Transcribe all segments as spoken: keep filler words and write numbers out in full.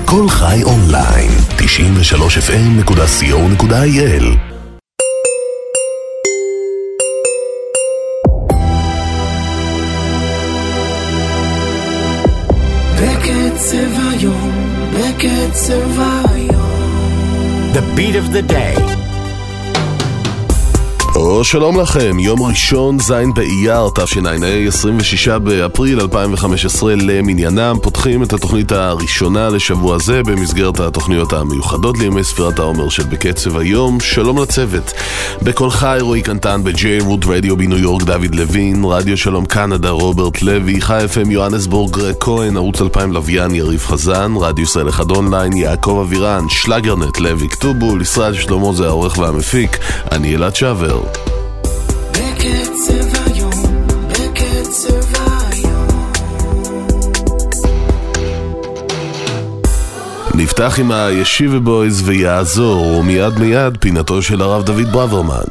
בכל חי אונליין, תשעים ושלוש אף אם נקודה סי או נקודה איי אל. בקצב היום, בקצב היום. The beat of the day. או שלום לכם, יום ראשון זין באייר תשע"ה, עשרים ושישה באפריל אלפיים וחמש עשרה למניינם. פותחים את התוכנית הראשונה לשבוע זה במסגרת התוכניות המיוחדות לימי ספירת העומר של בקצב היום. שלום לצוות, בכל חי רועי קנטן, בג'יי רות רדיו בניו יורק דוד לוין, רדיו שלום קנדה רוברט לוי, חי אף אם יוהנסבורג גרג כהן, ערוץ אלפיים לוויין יריב חזן, רדיו ישראל אחד אונליין יעקב אבירן, שלגרנט לוי כתובול, ישראל שלמה זה העורך והמפיק, אני אלעד שעבר. בקצב היום, בקצב היום. נפתח עם הישיבה בויז ויעזור, ומיד מיד פינתו של הרב דוד ברוורמן.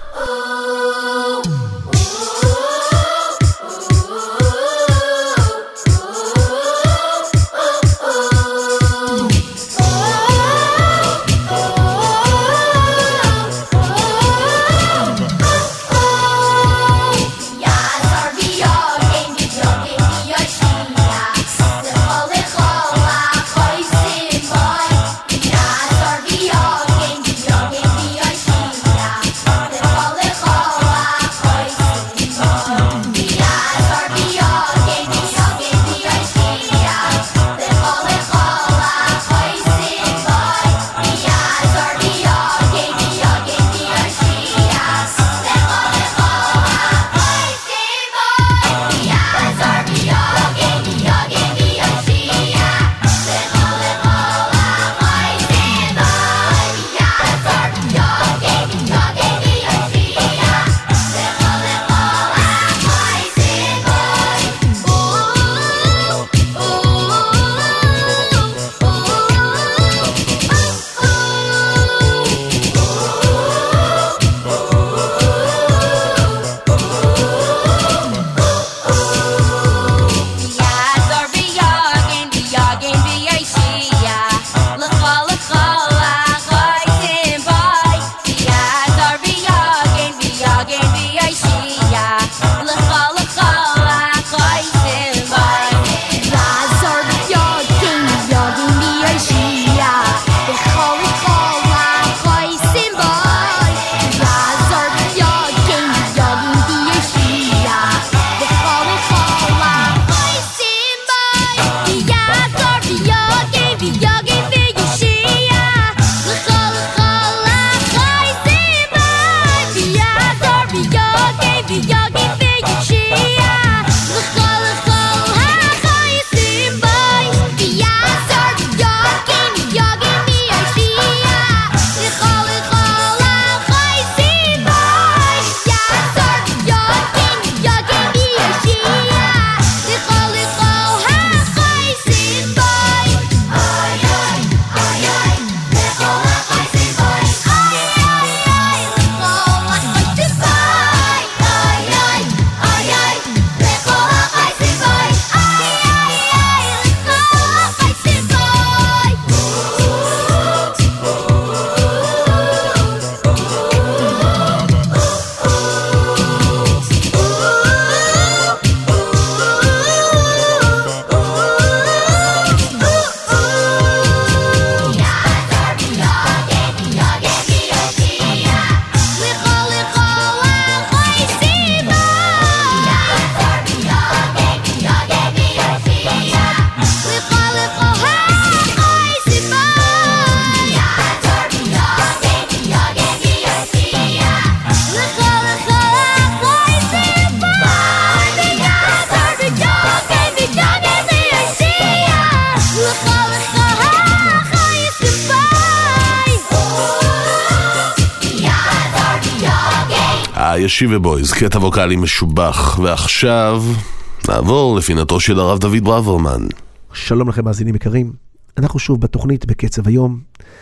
הישיבה בויז, קטע ווקלי משובח. ועכשיו נעבור לפינתו של הרב דוד ברוורמן. שלום לכם מאזינים יקרים, אנחנו שוב בתוכנית בקצב היום,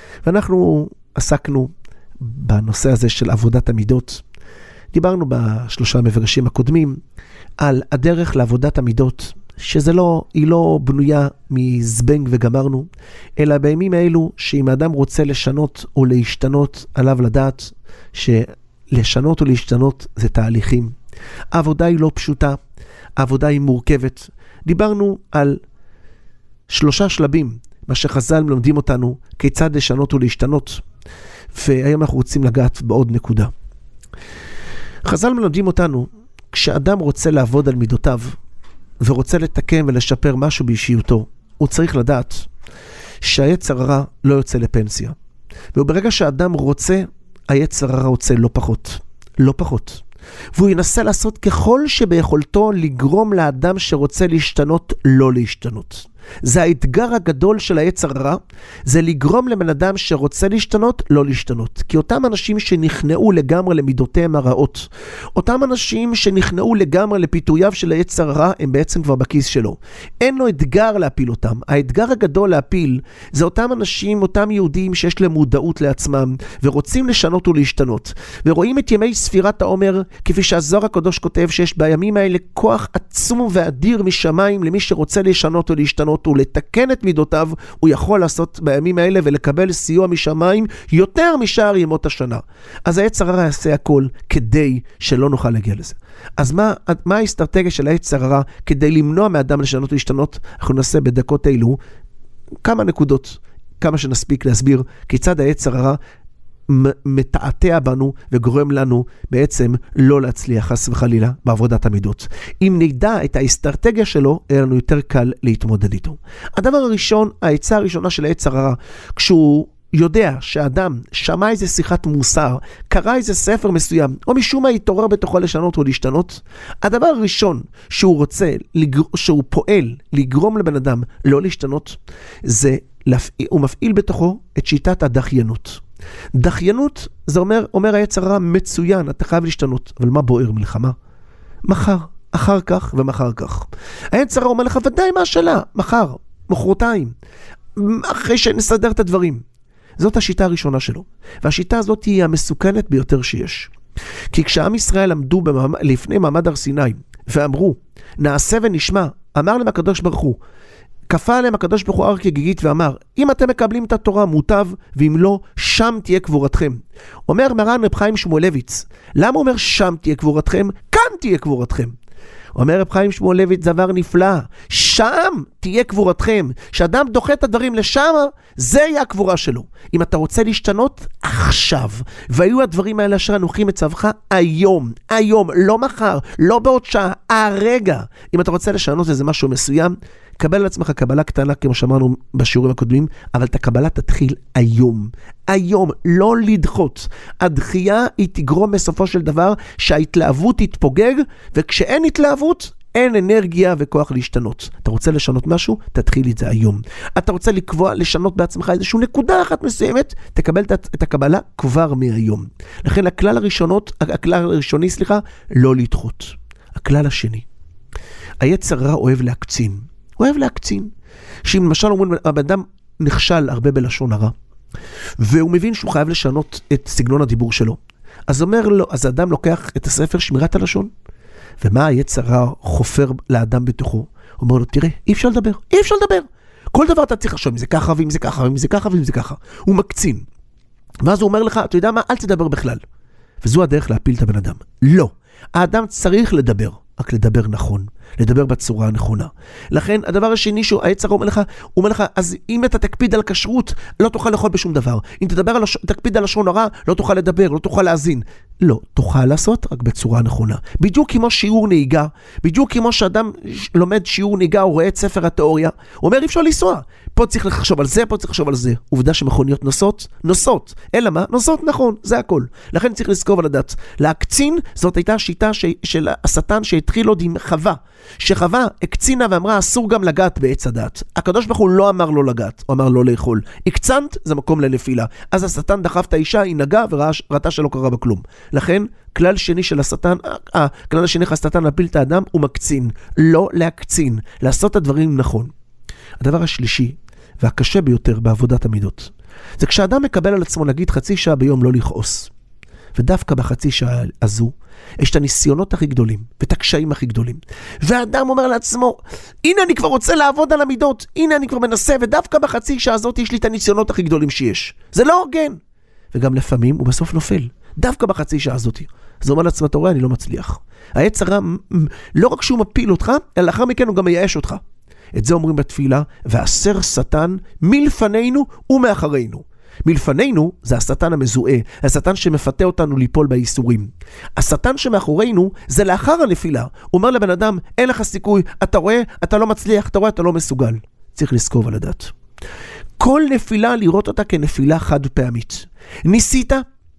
ואנחנו עסקנו בנושא הזה של עבודת המידות. דיברנו בשלושה המפגשים הקודמים על הדרך לעבודת המידות שזה לא, היא לא בנויה מזבנג וגמרנו, אלא בימים האלו שאם האדם רוצה לשנות או להשתנות, עליו לדעת שלשנות או להשתנות זה תהליכים. העבודה היא לא פשוטה, העבודה היא מורכבת. דיברנו על שלושה שלבים, מה שחז"ל מלמדים אותנו, כיצד לשנות ולהשתנות, והיום אנחנו רוצים לגעת בעוד נקודה. חז"ל מלמדים אותנו, כשאדם רוצה לעבוד על מידותיו, ורוצה לתקן ולשפר משהו באישיותו, הוא צריך לדעת שהיצר הרע לא יוצא לפנסיה. וברגע שהאדם רוצה, היצר הרע רוצה לא פחות. לא פחות. והוא ינסה לעשות ככל שביכולתו לגרום לאדם שרוצה להשתנות, לא להשתנות. זה האתגר הגדול של היצר הרע, זה לגרום לבן אדם שרוצה להשתנות, לא להשתנות. כי אותם אנשים שנכנעו לגמרי למידותיהם הרעות, אותם אנשים שנכנעו לגמרי לפיתוייו של היצר הרע, הם בעצם כבר בכיס שלו. אין לו אתגר להפיל אותם. האתגר הגדול להפיל, זה אותם אנשים, אותם יהודים שיש להם מודעות לעצמם, ורוצים לשנות ולהשתנות. ורואים את ימי ספירת העומר, כפי שהזוהר הקדוש כותב, שיש בימים האלה כוח עצום ואדיר משמיים, למי שרוצה לשנות ולהשתנות. ולתקן את מידותיו, הוא יכול לעשות בימים האלה ולקבל סיוע משמיים יותר משאר ימות השנה. אז היצר הרע יעשה הכל כדי שלא נוכל להגיע לזה. אז מה, מה האסטרטגיה של היצר הרע כדי למנוע מאדם לשנות ולהשתנות? אנחנו נעשה בדקות אלו כמה נקודות, כמה שנספיק להסביר כיצד היצר הרע מתעתע בנו וגורם לנו בעצם לא להצליח חס וחלילה בעבודת המידות. אם נדע את האסטרטגיה שלו, יהיה לנו יותר קל להתמודד איתו. הדבר הראשון, העצה הראשונה של היצר הרע, כשהוא יודע שאדם שמע איזה שיחת מוסר, קרא איזה ספר מסוים, או משום מה יתעורר בתוכו לשנות או להשתנות, הדבר הראשון שהוא רוצה, שהוא פועל לגרום לבן אדם לא להשתנות, זה הוא מפעיל בתוכו את שיטת הדחיינות. דחיינות, זה אומר, אומר היצר הרע, מצוין, אתה חייב להשתנות. אבל מה בוער מלחמה? מחר, אחר כך ומחר כך. היצר הרע אומר לך, ודאי מה השאלה? מחר, מחרתיים, אחרי שנסדר את הדברים. זאת השיטה הראשונה שלו. והשיטה הזאת היא המסוכנת ביותר שיש. כי כשעם ישראל עמדו במעמד, לפני מעמד הר סיני, ואמרו, נעשה ונשמע, אמר להם הקדוש ברוך הוא, כפה עליהם הקדוש ברוך הוא הר כגיגית ואמר, אם אתם מקבלים את התורה מוטב, ואם לא, שם תהיה קבורתכם. אומר מרן רב חיים שמואלביץ, למה הוא אומר שם תהיה קבורתכם? כאן תהיה קבורתכם. אומר רב חיים שמואלביץ דבר נפלא, שם תהיה קבורתכם. שאדם דוחה את הדברים לשם, זה יהיה הקבורה שלו. אם אתה רוצה להשתנות, עכשיו. והיו הדברים האלה אשר אנוכי מצווך היום, היום, לא מחר, לא בעוד שעה, הרגע. אם אתה רוצה לשנות איזה משהו מסוים, קבל על עצמך קבלה קטנה, כמו שאמרנו בשיעורים הקודמים, אבל את הקבלה תתחיל היום. היום, לא לדחות. הדחייה היא תגרום בסופו של דבר שההתלהבות תתפוגג, וכשאין התלהבות, אין אנרגיה וכוח להשתנות. אתה רוצה לשנות משהו? תתחיל את זה היום. אתה רוצה לקבוע, לשנות בעצמך איזושהי נקודה אחת מסוימת, תקבל את הקבלה כבר מהיום. לכן הכלל הראשונות, הכלל הראשוני, סליחה, לא לדחות. הכלל השני, היצר רע אוהב להקצין. הוא אוהב להקצין. שאם למשל אומרים, האדם נכשל הרבה בלשון הרע, והוא מבין שהוא חייב לשנות את סגנון הדיבור שלו. אז אומר לו, אז האדם לוקח את הספר שמירת הלשון, ומה היצר רע חופר לאדם בתוכו? הוא אומר לו, תראה, אי אפשר לדבר, אי אפשר לדבר. כל דבר אתה צריך לחשוב, אם זה ככה, ואם זה ככה, ואם זה ככה, ואם זה ככה. הוא מקצין. ואז הוא אומר לך, אתה יודע מה? אל תדבר בכלל. וזו הדרך להפיל את הבן אדם. לא. האדם צריך לדבר, רק לדבר נכון. לדבר בצורה הנכונה. לכן, הדבר השני שהוא, היצר אומר לך, הוא אומר לך, אז אם אתה תקפיד על כשרות, לא תוכל לאכול בשום דבר. אם תדבר על, תקפיד על לשון הרע, לא תוכל לדבר, לא תוכל להאזין. לא, תוכל לעשות רק בצורה נכונה. בדיוק כמו שיעור נהיגה, בדיוק כמו שאדם לומד שיעור נהיגה, הוא רואה את ספר התיאוריה, הוא אומר, אי אפשר לנסוע. פה צריך לחשוב על זה, פה צריך לחשוב על זה. עובדה שמכוניות נוסעות, נוסעות. אלא מה? נוסעות נכון, זה הכל. לכן צריך לזכור ולדעת. להקצין, זאת הייתה שיטה ש... של השטן שהתחיל עוד עם חווה. שחווה הקצינה ואמרה, אסור גם לגעת בעץ הדעת. הקדוש ברוך הוא לא אמר לא לגעת, הוא אמר לא לאכול. הקצנת, זה מקום לנפילה. אז השטן דחף את האישה, היא נגעה וראתה שלא קרה בכלום. לכן, כלל שני של השטן, אה, כלל השני של השטן להפיל את האדם, הוא מקצין. לא להקצין, לעשות את הדברים נכון. הדבר השלישי, והקשה ביותר בעבודת המידות, זה כשאדם מקבל על עצמו, נגיד חצי שעה ביום לא לכעוס. ודווקא בחצי שעה הזו, יש את הניסיונות הכי גדולים, ואת הקשיים הכי גדולים. והאדם אומר לעצמו, הנה אני כבר רוצה לעבוד על המידות, הנה אני כבר מנסה, ודווקא בחצי שעה הזאת יש לי את הניסיונות הכי גדולים שיש. זה לא הוגן. וגם לפעמים הוא בסוף נופל, דווקא בחצי שעה הזאת. אז הוא אומר לעצמו, אתה רואה, אני לא מצליח. היצר הרע, לא רק שהוא מפיל אותך, אלא לאחר מכן הוא גם מייאש אותך. את זה אומרים בתפילה, והסר שטן מלפנינו ומאחרינו. מלפנינו זה השטן המזוהה, השטן שמפתה אותנו ליפול באיסורים. השטן שמאחורינו זה לאחר הנפילה. הוא אומר לבן אדם, אין לך סיכוי, אתה רואה, אתה לא מצליח, אתה רואה, אתה לא מסוגל. צריך לזכור ולדעת. כל נפילה לראות אותה כנפילה חד פעמית. ניסית,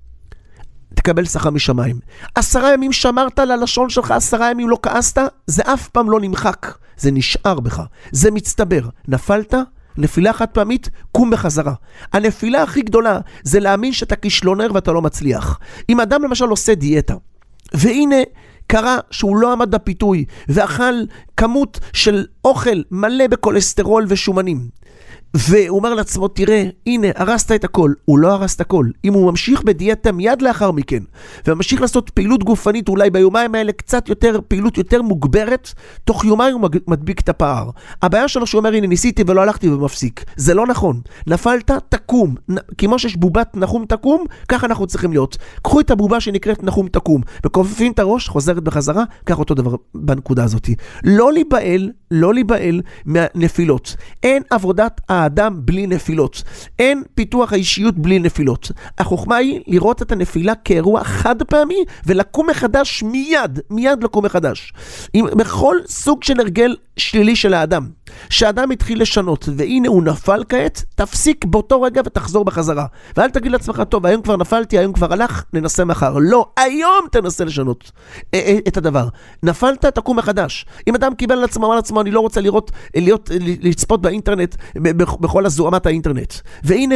תקבל שכר משמיים. עשרה ימים שמרת על הלשון שלך, עשרה ימים לא כעסת, זה אף פעם לא נמחק. זה נשאר בך, זה מצטבר. נפלת, נפילה חד פעמית, קום בחזרה. הנפילה הכי גדולה זה להאמין שאתה כישלונר ואתה לא מצליח. אם אדם למשל עושה דיאטה, והנה קרה שהוא לא עמד בפיתוי, ואכל כמות של אוכל מלא בקולסטרול ושומנים, והוא אומר לעצמו, תראה, הנה, הרסת את הכל. הוא לא הרס את הכל. אם הוא ממשיך בדיאטה מיד לאחר מכן, וממשיך לעשות פעילות גופנית, אולי ביומיים האלה קצת יותר, פעילות יותר מוגברת, תוך יומיים הוא מדביק את הפער. הבעיה שלו שהוא אומר, הנה, ניסיתי ולא הלכתי ומפסיק. זה לא נכון. נפלת, תקום. כמו שיש בובת נחום תקום, ככה אנחנו צריכים להיות. קחו את הבובה שנקראת נחום תקום, וכופפים את הראש, חוזרת בחזרה, כך אותו דבר בנקודה הזאת. לא להיבעל, לא להיבעל מהנפילות. אין עבודת האדם בלי נפילות. אין פיתוח האישיות בלי נפילות. החוכמה היא לראות את הנפילה כאירוע חד פעמי, ולקום מחדש מיד, מיד לקום מחדש. עם, בכל סוג של הרגל שלילי של האדם, שהאדם התחיל לשנות, והנה הוא נפל כעת, תפסיק באותו רגע ותחזור בחזרה. ואל תגיד לעצמך, טוב, היום כבר נפלתי, היום כבר הלך, ננסה מחר. לא, היום תנסה לשנות את הדבר. נפלת, תקום מחדש. אם אדם קיבל לעצמו, אמר לעצמו, אני לא רוצה לראות, להיות, לצפות באינטרנט, בכל הזוהמת האינטרנט. והנה,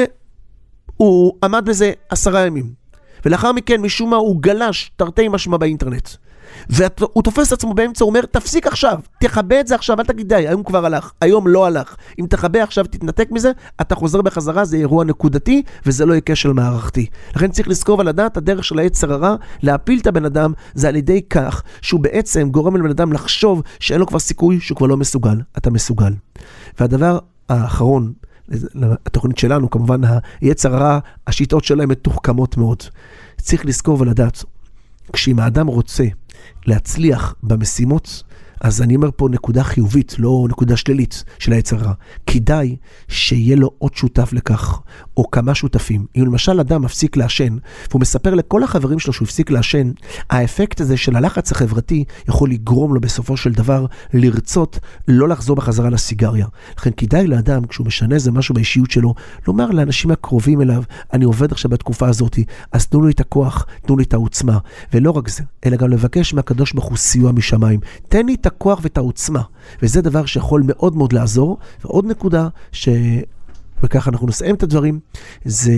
הוא עמד בזה עשרה ימים. ולאחר מכן, משום מה, הוא גלש תרתי משמע באינטרנט. והוא תופס עצמו באמצע, הוא אומר, תפסיק עכשיו, תחבא את זה עכשיו, אל תגיד די, היום כבר הלך, היום לא הלך. אם תחבא עכשיו, תתנתק מזה, אתה חוזר בחזרה, זה אירוע נקודתי, וזה לא יהיה כשל מערכתי. לכן צריך לזכור ולדעת, הדרך של היצר הרע, להפיל את הבן אדם, זה על ידי כך, שהוא בעצם גורם לבן אדם לחשוב, שאין לו כבר סיכוי, שהוא כבר לא מסוגל, אתה מסוגל. והדבר האחרון, התוכנית שלנו, כמובן, היצר הרע, השיטות שלהם מתוחכמות מאוד. צריך לזכור ולדעת, כשאם האדם רוצה להצליח במשימות, אז אני אומר פה נקודה חיובית, לא נקודה שלילית של היצר הרע. כדאי שיהיה לו עוד שותף לכך, או כמה שותפים. אם למשל אדם מפסיק לעשן, והוא מספר לכל החברים שלו שהוא הפסיק לעשן, האפקט הזה של הלחץ החברתי יכול לגרום לו בסופו של דבר לרצות לא לחזור בחזרה לסיגריה. לכן כדאי לאדם, כשהוא משנה איזה משהו באישיות שלו, לומר לאנשים הקרובים אליו, אני עובד עכשיו בתקופה הזאת, אז תנו לי את הכוח, תנו לי את העוצמה. ולא רק זה, אלא גם לבקש מהקדוש ברוך הוא סיוע משמיים. תן לי את הכוח ואת העוצמה. וזה דבר שיכול מאוד מאוד לעזור. ועוד נקודה ש... וככה אנחנו נסיים את הדברים, זה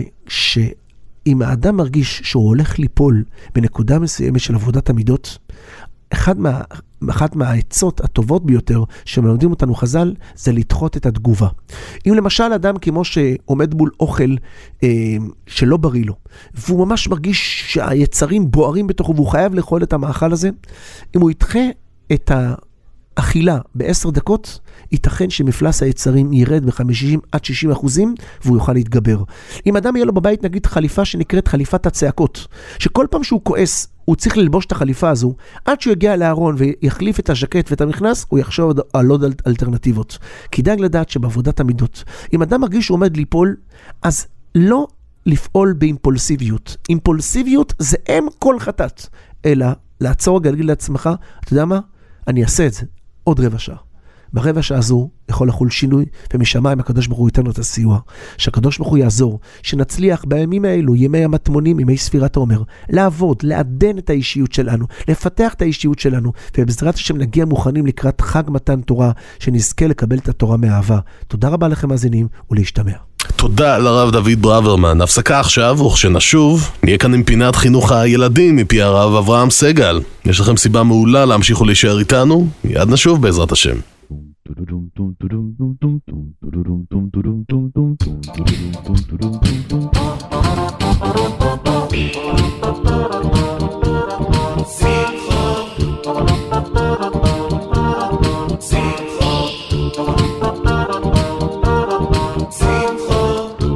שאם האדם מרגיש שהוא הולך ליפול בנקודה מסוימת של עבודת המידות, אחד מה, אחת מהעצות הטובות ביותר שמלמדים אותנו חז"ל, זה לדחות את התגובה. אם למשל אדם כמו שעומד מול אוכל אה, שלא בריא לו, והוא ממש מרגיש שהיצרים בוערים בתוכו, והוא חייב לאכול את המאכל הזה, אם הוא ידחה את האכילה בעשר דקות, ייתכן שמפלס היצרים ירד ב-חמישים עד שישים אחוזים, והוא יוכל להתגבר. אם אדם יהיה לו בבית, נגיד, חליפה שנקראת חליפת הצעקות, שכל פעם שהוא כועס, הוא צריך ללבוש את החליפה הזו, עד שהוא יגיע לארון ויחליף את הז'קט ואת המכנס, הוא יחשוב על עוד אלטרנטיבות. כדאי לדעת שבעבודת המידות, אם אדם מרגיש שהוא עומד ליפול, אז לא לפעול באימפולסיביות. אימפולסיביות זה אם כל חטאת, אלא לעצור רגע, להגיד לעצמך, אתה יודע מה? אני אעשה את זה עוד רבע שעה. ברבע שעה הזו יכול לחול שינוי, ומשמיים הקדוש ברוך הוא ייתן לו את הסיוע. שהקדוש ברוך הוא יעזור, שנצליח בימים האלו, ימי המטמונים, ימי ספירת העומר, לעבוד, לעדן את האישיות שלנו, לפתח את האישיות שלנו, ובעזרת השם נגיע מוכנים לקראת חג מתן תורה, שנזכה לקבל את התורה מאהבה. תודה רבה לכם מאזינים, ולהשתמע. תודה לרב דוד ברוורמן. הפסקה עכשיו, וכשנשוב, נהיה כאן עם פינת חינוך הילדים מפי הרב אברהם סגל. יש לכם סיבה מעולה להמשיך ולהישאר איתנו? מיד נשוב בעזרת השם.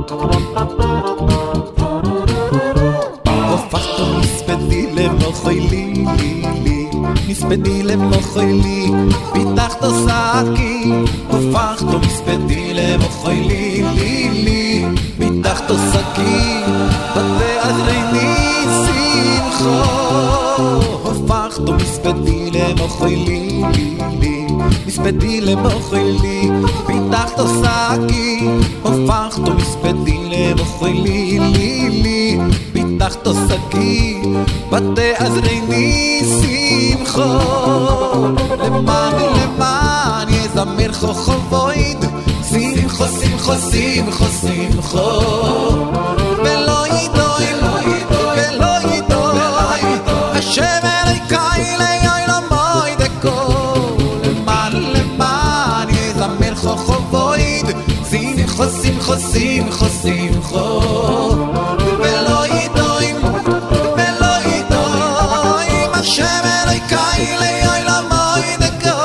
הפכת מספדי למוחי לי, לי, לי, מספדי למוחי לי, פיתחת סקי. הפכת מספדי למוחי לי, לי, לי, פיתחת סקי, ותעזרני שמחו. הפכת מספדי למוחי לי, לי, לי, מספדי למוחי לי, פיתחת סקי. הפכת מספדי למוחי לי, לי, לי, פיתחת סקי, ותעזרני שמחו. למען למען יזמר חוכבויד, שמחו שמחו שמחו שמחו. ולא ידוי ולא ידוי השם אלוקי לילה מוידקו. למען למען יזמר חוכבויד, שמחו שמחו שמחו שמחו. ולא ידוי ולא ידוי השם אלוקי לילה מוידקו.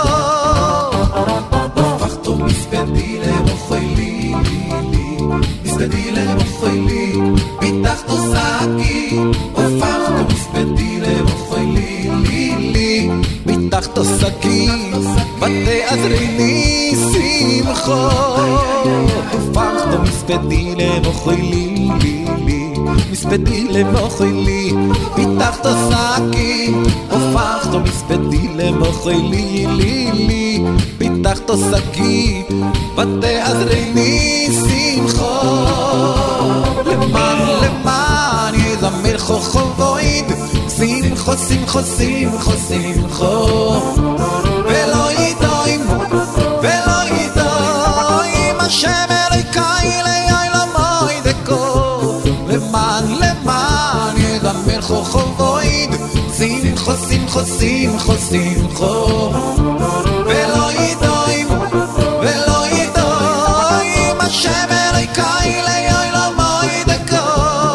הפכת מספדי למוחי לי, לי, מספדי למוחי לי, פיתחת סקי. הפכת מספדי למוחי לי, לי, לי, פיתחת סקי, ותעזרני שמחו. הפכת מספדי למוחי לי, לי, לי, מספדי למוחי לי, פיתחת סקי. הפכת מספדי למוחי לי, לי, לי, פיתחת סקי, ותעזרני שמחו. למען למען יזמר חוכבויד, שמחו שמחו שמחו שמחו. ולא ידוי ולא ידוי השם אלוקי לילה מוידקו. למען למען יזמר חוכבויד, שמחו שמחו שמחו שמחו. ולא ידוי ולא ידוי השם אלוקי לילה מוידקו.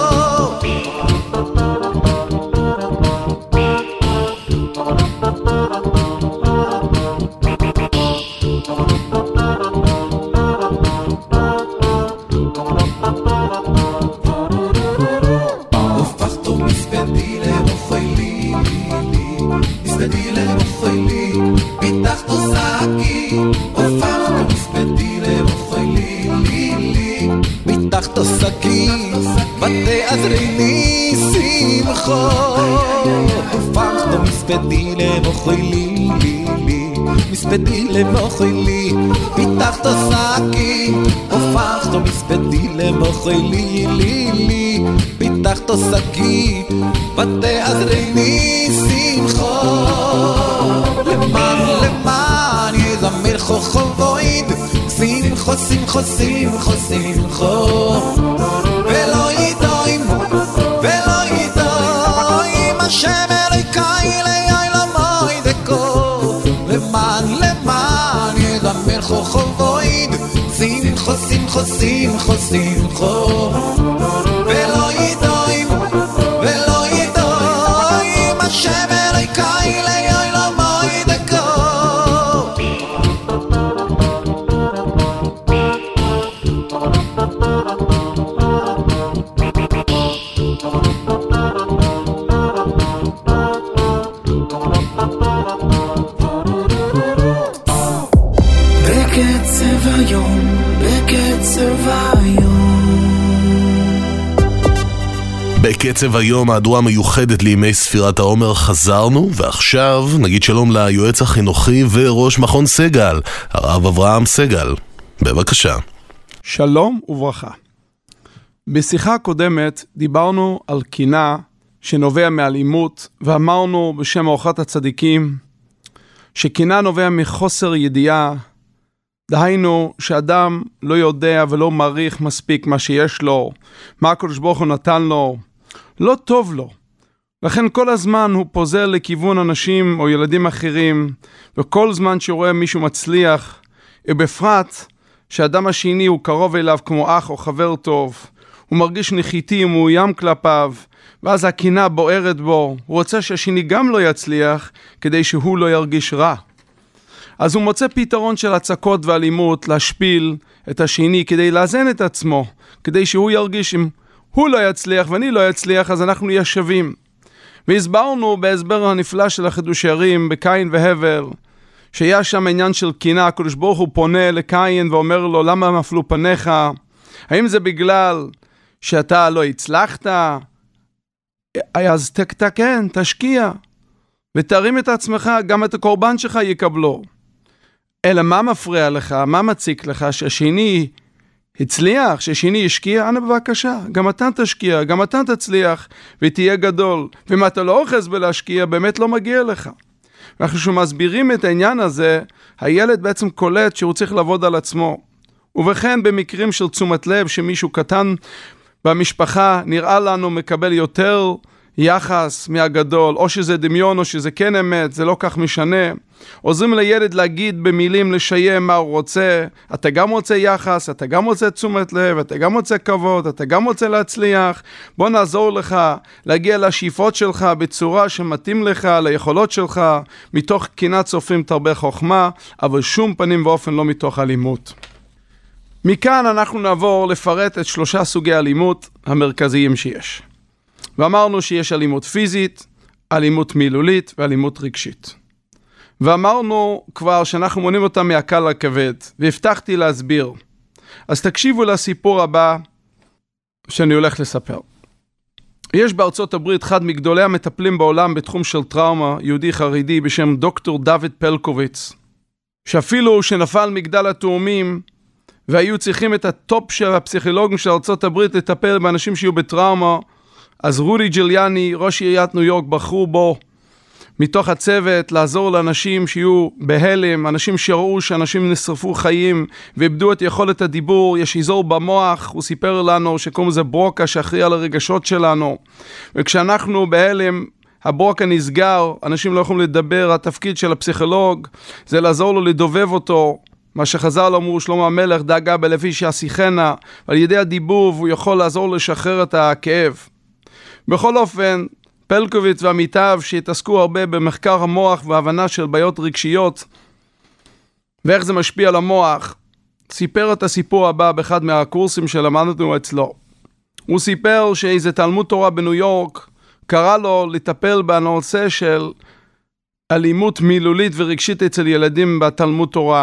הפכת מספדי למוחי לי, לי, מספדי למוחי לי, פיתחת סקי. הפכת מספדי למוחי לי, לי, לי, פיתחת סקי, ותעזרני שמחו. הפכת מספדי למוחי לי, לי, לי, מספדי למוחי לי, פיתחת סקי. הפכת מספדי למוחי לי, לי, לי, פיתחת סקי, ותעזרני שמחו. למען למען יזמר חוכבויד, שמחו שמחו שמחו שמחו. ולא ידוי ולא ידוי השם אלוקי לילה מוידקו. למען למען יזמר חוכבויד, שמחו שמחו שמחו שמחו. ולא ידוי ולא ידוי השם אלוקי לילה מוידקו. בקצב היום, בקצב היום. בקצב היום, מהדורה מיוחדת לימי ספירת העומר, חזרנו, ועכשיו נגיד שלום ליועץ החינוכי וראש מכון סגל, הרב אברהם סגל. בבקשה. שלום וברכה. בשיחה קודמת דיברנו על קינה שנובע מאלימות, ואמרנו בשם אורחת הצדיקים שקינה נובע מחוסר ידיעה, דהיינו שאדם לא יודע ולא מעריך מספיק מה שיש לו, מה הקדוש ברוך הוא נתן לו, לא טוב לו. לכן כל הזמן הוא פוזר לכיוון אנשים או ילדים אחרים, וכל זמן שהוא רואה מישהו מצליח, ובפרט שהאדם השני הוא קרוב אליו כמו אח או חבר טוב, הוא מרגיש נחיתי ומאוים כלפיו, ואז הקינה בוערת בו, הוא רוצה שהשני גם לא יצליח, כדי שהוא לא ירגיש רע. אז הוא מוצא פתרון של הצקות ואלימות, להשפיל את השני כדי לאזן את עצמו, כדי שהוא ירגיש אם הוא לא יצליח ואני לא יצליח, אז אנחנו נהיה שווים. והסברנו בהסבר הנפלא של החידוש הערים בקין והבל, שיש שם עניין של קינה, הקדוש ברוך הוא פונה לקין ואומר לו, למה נפלו פניך? האם זה בגלל שאתה לא הצלחת? אז תתקן, תשקיע, ותרים את עצמך, גם את הקורבן שלך יקבלו. אלא מה מפריע לך, מה מציק לך, שהשני הצליח, שהשני ישקיע? אנא בבקשה, גם אתה תשקיע, גם אתה תצליח, ותהיה גדול. ואם אתה לא אוחז בלהשקיע, באמת לא מגיע לך. ואנחנו שמסבירים את העניין הזה, הילד בעצם קולט שהוא צריך לעבוד על עצמו. ובכן, במקרים של תשומת לב, שמישהו קטן במשפחה נראה לנו מקבל יותר יחס מהגדול, או שזה דמיון או שזה כן אמת, זה לא כך משנה. עוזרים לילד להגיד במילים, לשיים מה הוא רוצה. אתה גם רוצה יחס, אתה גם רוצה תשומת לב, אתה גם רוצה כבוד, אתה גם רוצה להצליח. בוא נעזור לך להגיע לשאיפות שלך בצורה שמתאים לך, ליכולות שלך, מתוך קינת צופים תרבה חוכמה, אבל שום פנים ואופן לא מתוך אלימות. מכאן אנחנו נעבור לפרט את שלושה סוגי אלימות המרכזיים שיש. ואמרנו שיש אלימות פיזית, אלימות מילולית ואלימות רגשית. ואמרנו כבר שאנחנו מונים אותה מהקל לכבד, והבטחתי להסביר. אז תקשיבו לסיפור הבא שאני הולך לספר. יש בארצות הברית אחד מגדולי המטפלים בעולם בתחום של טראומה, יהודי חרדי בשם דוקטור דוד פלקוביץ, שאפילו שנפל מגדל התאומים, והיו צריכים את הטופ של הפסיכולוגים של ארצות הברית לטפל באנשים שיהיו בטראומה, אז רודי ג'יליאני, ראש עיריית ניו יורק, בחרו בו מתוך הצוות לעזור לאנשים שיהיו בהלם, אנשים שראו שאנשים נשרפו חיים ואיבדו את יכולת הדיבור, יש איזור במוח, הוא סיפר לנו שקוראים לזה ברוקה שאחראי על הרגשות שלנו, וכשאנחנו בהלם, הברוקה נסגר, אנשים לא יכולים לדבר, התפקיד של הפסיכולוג זה לעזור לו לדובב אותו, מה שחז"ל אמרו, שלמה המלך דאגה בלפי שישיחנה, ועל ידי הדיבוב הוא יכול לעזור לשחרר את הכאב. בכל אופן, פלקוביץ ועמיתיו שהתעסקו הרבה במחקר המוח והבנה של בעיות רגשיות ואיך זה משפיע על המוח, סיפר את הסיפור הבא באחד מהקורסים שלמדנו אצלו. הוא סיפר שאיזה תלמוד תורה בניו יורק קרא לו לטפל בנושא של אלימות מילולית ורגשית אצל ילדים בתלמוד תורה.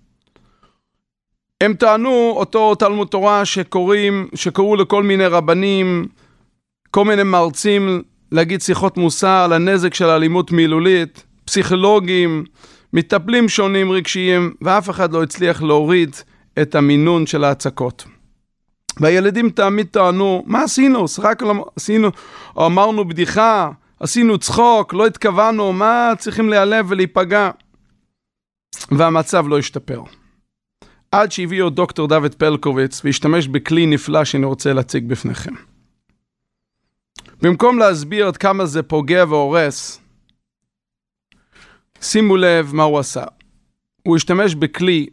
הם טענו אותו תלמוד תורה שקוראים, שקראו לכל מיני רבנים, כל מיני מרצים להגיד שיחות מוסר על הנזק של האלימות מילולית, פסיכולוגים, מטפלים שונים רגשיים, ואף אחד לא הצליח להוריד את המינון של ההצקות. והילדים תמיד טענו, מה עשינו? רק עשינו, אמרנו בדיחה, עשינו צחוק, לא התכוונו, מה צריכים להיעלב ולהיפגע? והמצב לא השתפר. עד שהביאו דוקטור דוד פלקוביץ והשתמש בכלי נפלא שאני רוצה להציג בפניכם. במקום להסביר עד כמה זה פוגע והורס, שימו לב מה הוא עשה. הוא השתמש בכלי,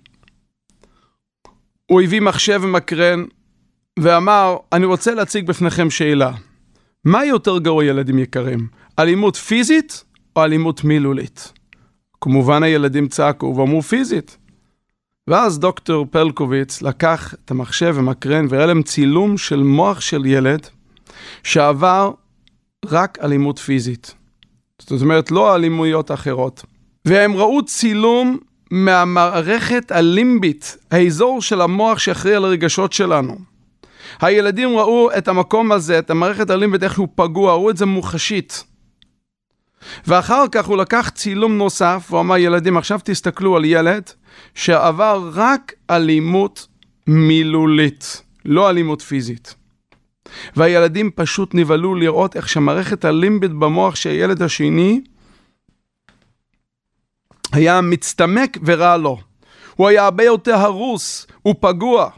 הוא הביא מחשב ומקרן, ואמר, אני רוצה להציג בפניכם שאלה. מה יותר גרוע ילדים יקרים? אלימות פיזית או אלימות מילולית? כמובן הילדים צעקו ואמרו פיזית. ואז דוקטור פלקוביץ לקח את המחשב ומקרן והראה להם צילום של מוח של ילד שעבר רק אלימות פיזית. זאת אומרת, לא אלימויות אחרות. והם ראו צילום מהמערכת הלימבית, האזור של המוח שאחראי על הרגשות שלנו. הילדים ראו את המקום הזה, את המערכת הלימבית, איך הוא פגוע, ראו את זה מוחשית. ואחר כך הוא לקח צילום נוסף, והוא אמר, ילדים, עכשיו תסתכלו על ילד שעבר רק אלימות מילולית, לא אלימות פיזית. והילדים פשוט נבלו לראות איך שמערכת הלימבית במוח של הילד השני היה מצטמק ורע לו. הוא היה הרבה יותר הרוס, הוא פגוע.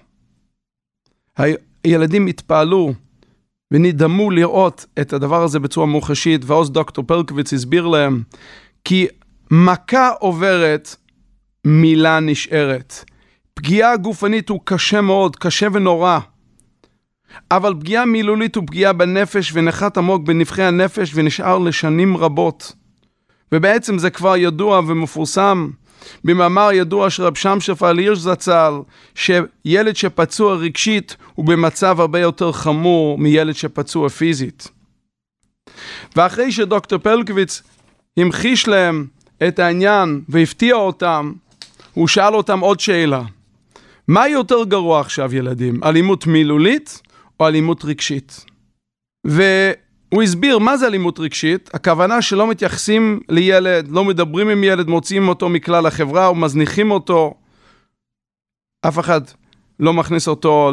הילדים התפעלו ונדמו לראות את הדבר הזה בצורה מוחשית, ואז דוקטור פלקוביץ הסביר להם, כי מכה עוברת, מילה נשארת. פגיעה גופנית הוא קשה מאוד, קשה ונורא. אבל פגיעה מילולית הוא פגיעה בנפש ונחת עמוק בנבחי הנפש ונשאר לשנים רבות. ובעצם זה כבר ידוע ומפורסם במאמר ידוע של רב שמשפל הירש זצ"ל, שילד שפצוע רגשית הוא במצב הרבה יותר חמור מילד שפצוע פיזית. ואחרי שדוקטור פלקוביץ המחיש להם את העניין והפתיע אותם, הוא שאל אותם עוד שאלה. מה יותר גרוע עכשיו ילדים? אלימות מילולית או אלימות רגשית? והוא הסביר מה זה אלימות רגשית. הכוונה שלא מתייחסים לילד, לא מדברים עם ילד, מוציאים אותו מכלל החברה ומזניחים אותו. אף אחד לא מכניס אותו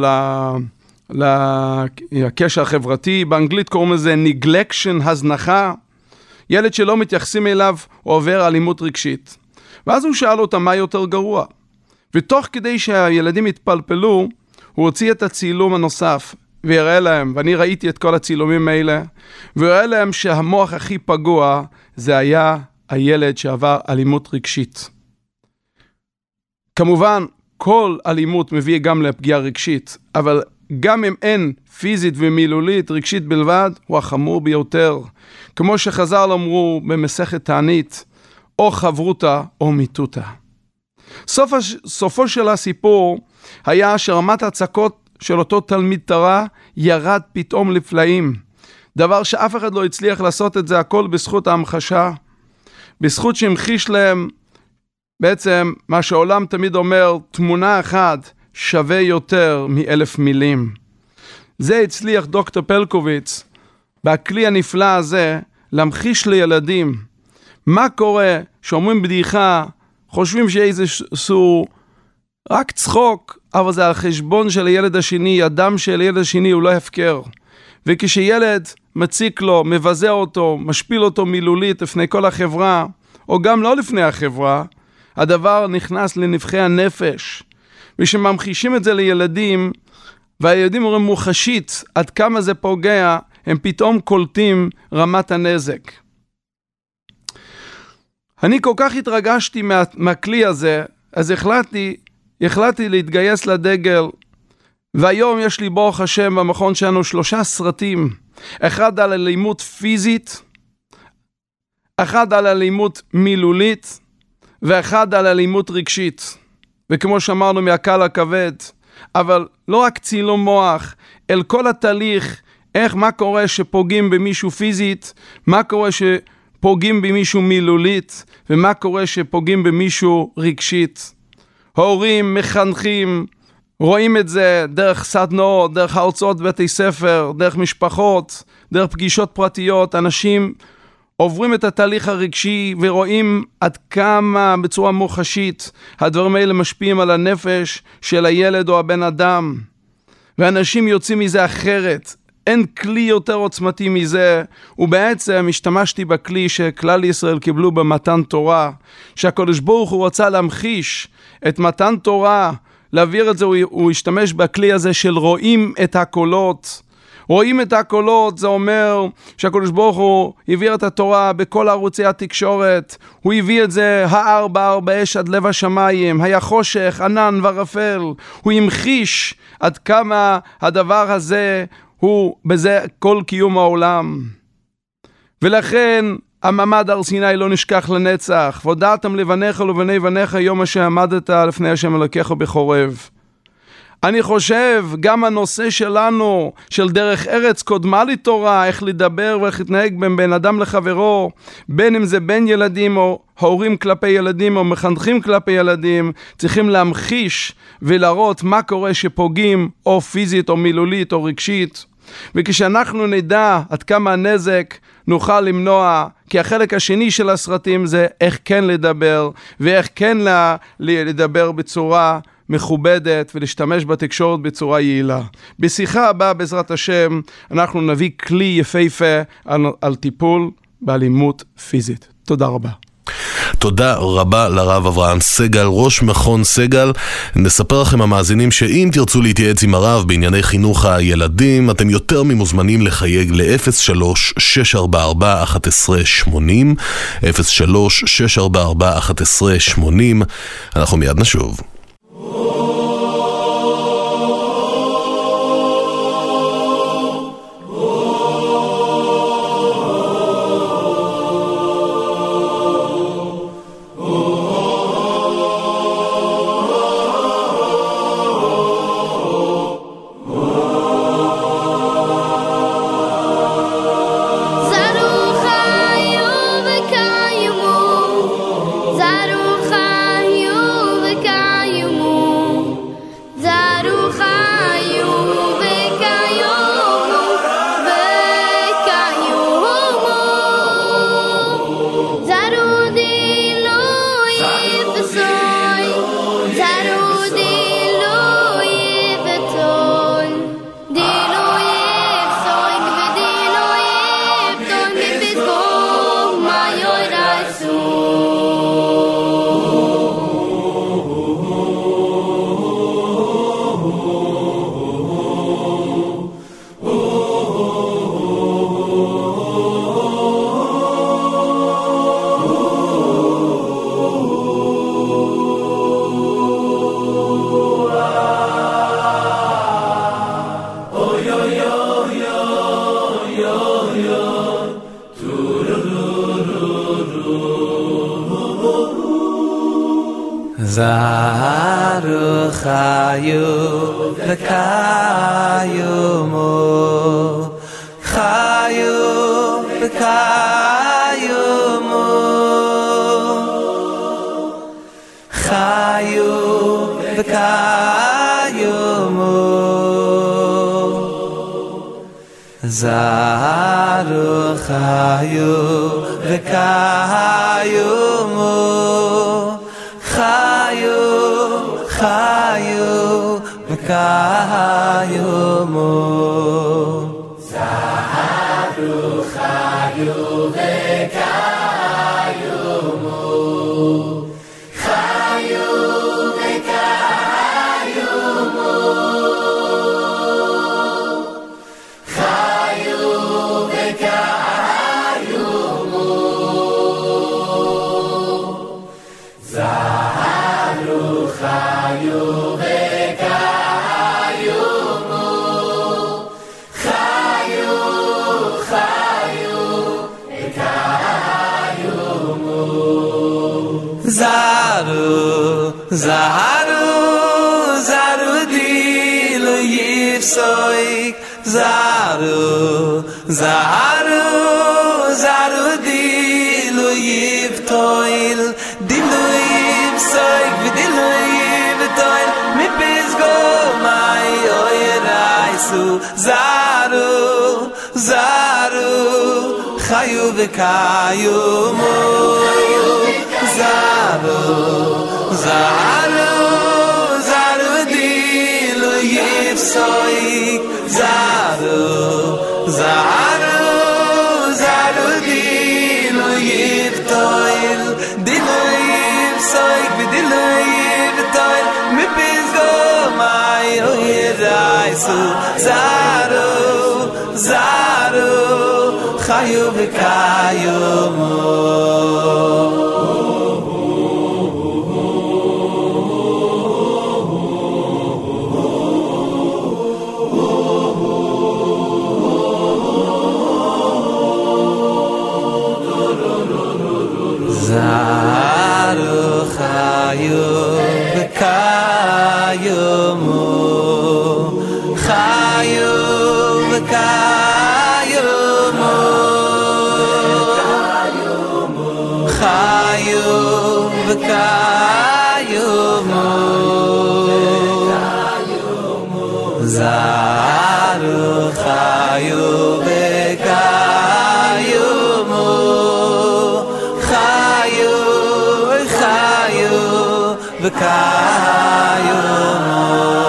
לקשר החברתי. באנגלית קוראים לזה neglection, הזנחה. ילד שלא מתייחסים אליו עובר אלימות רגשית. ואז הוא שאל אותם מה יותר גרוע. ותוך כדי שהילדים התפלפלו, הוא הוציא את הצילום הנוסף ויראה להם, ואני ראיתי את כל הצילומים האלה, ויראה להם שהמוח הכי פגוע זה היה הילד שעבר אלימות רגשית. כמובן, כל אלימות מביא גם לפגיעה רגשית, אבל גם אם אין פיזית ומילולית, רגשית בלבד, הוא החמור ביותר. כמו שחז"ל אמרו במסכת תענית, או חברותה או מיתותה. סוף, סופו של הסיפור היה שרמת הצקות של אותו תלמיד תורה ירד פתאום לפלאים. דבר שאף אחד לא הצליח לעשות את זה, הכל בזכות ההמחשה. בזכות שהמחיש להם בעצם מה שהעולם תמיד אומר, תמונה אחת שווה יותר מאלף מילים. זה הצליח דוקטור פלקוביץ בכלי הנפלא הזה להמחיש לילדים מה קורה שאומרים בדיחה, חושבים שאיזשהו רק צחוק, אבל זה על חשבון של הילד השני, הדם של הילד השני הוא לא הפקר. וכשילד מציק לו, מבזה אותו, משפיל אותו מילולית לפני כל החברה, או גם לא לפני החברה, הדבר נכנס לנבחי הנפש. ושממחישים את זה לילדים, והילדים אומרים מוחשית עד כמה זה פוגע, הם פתאום קולטים רמת הנזק. אני כל כך התרגשתי מה, מהכלי הזה, אז החלטתי, החלטתי להתגייס לדגל, והיום יש לי ברוך השם במכון שלנו שלושה סרטים, אחד על אלימות פיזית, אחד על אלימות מילולית, ואחד על אלימות רגשית. וכמו שאמרנו מהקל הכבד, אבל לא רק צילום מוח, אל כל התהליך, איך, מה קורה שפוגעים במישהו פיזית, מה קורה שפוגעים במישהו מילולית, ומה קורה שפוגעים במישהו רגשית. הורים, מחנכים, רואים את זה דרך סדנאות, דרך הרצאות בתי ספר, דרך משפחות, דרך פגישות פרטיות, אנשים עוברים את התהליך הרגשי ורואים עד כמה בצורה מוחשית הדברים האלה משפיעים על הנפש של הילד או הבן אדם. ואנשים יוצאים מזה אחרת. אין כלי יותר עוצמתי מזה, ובעצם השתמשתי בכלי שכלל ישראל קיבלו במתן תורה, שהקדוש ברוך הוא רצה להמחיש את מתן תורה, להעביר את זה, הוא, הוא השתמש בכלי הזה של רואים את הקולות. רואים את הקולות, זה אומר שהקדוש ברוך הוא העביר את התורה בכל ערוצי התקשורת, הוא הביא את זה האר באר באש עד לב השמיים, היה חושך, ענן ורפל, הוא המחיש עד כמה הדבר הזה הוא בזה כל קיום העולם. ולכן המעמד הר סיני לא נשכח לנצח, והודעתם לבניך ולבני בניך יום אשר עמדת לפני השם אלוקיך בחורב. אני חושב גם הנושא שלנו, של דרך ארץ קודמה לתורה, איך לדבר ואיך להתנהג בין בן אדם לחברו, בין אם זה בין ילדים או הורים כלפי ילדים או מחנכים כלפי ילדים, צריכים להמחיש ולהראות מה קורה שפוגעים או פיזית או מילולית או רגשית. וכשאנחנו נדע עד כמה הנזק נוכל למנוע, כי החלק השני של הסרטים זה איך כן לדבר ואיך כן לדבר בצורה מכובדת ולהשתמש בתקשורת בצורה יעילה. בשיחה הבאה בעזרת השם אנחנו נביא כלי יפהפה על, על טיפול באלימות פיזית. תודה רבה. תודה רבה לרב אברהם סגל, ראש מכון סגל. נספר לכם המאזינים שאם תרצו להתייעץ עם הרב בענייני חינוך הילדים, אתם יותר ממוזמנים לחייג ל-אפס שלוש שש ארבע ארבע אחת עשרה שמונים, אפס שלוש שש ארבע ארבע אחת עשרה שמונים. אנחנו מיד נשוב. Zaru chayu v'kayumu chayu v'kayumu chayu v'kayumu Zaru chayu v'kayumu Chayu, chayu, v'kayumu Zaharu, chayu, v'kayumu Chayu, v'kayumu Chayu, v'kayumu Zaharu Chayu v'kayumu Chayu, chayu v'kayumu Zaru, zaharu, zaru di lo yifsoik Zaru, zaharu, zaru di lo yiftoil Di lo yifsoik v'di mi pizgo mai oiraisu zaru zaru chayu v'kayumu zaru zaru zaru dilu yifsoik zaru zaru zaru dilu yiftoil dilu yifsoik v'dilu yiftoil mi pizgo mai oiraisu zaru zaru chayu v'kayumu zaru chayu v'kayumu chayu v'kayumu chayu v'kayumu zaru chayu v'kayumu chayu chayu v'kayumu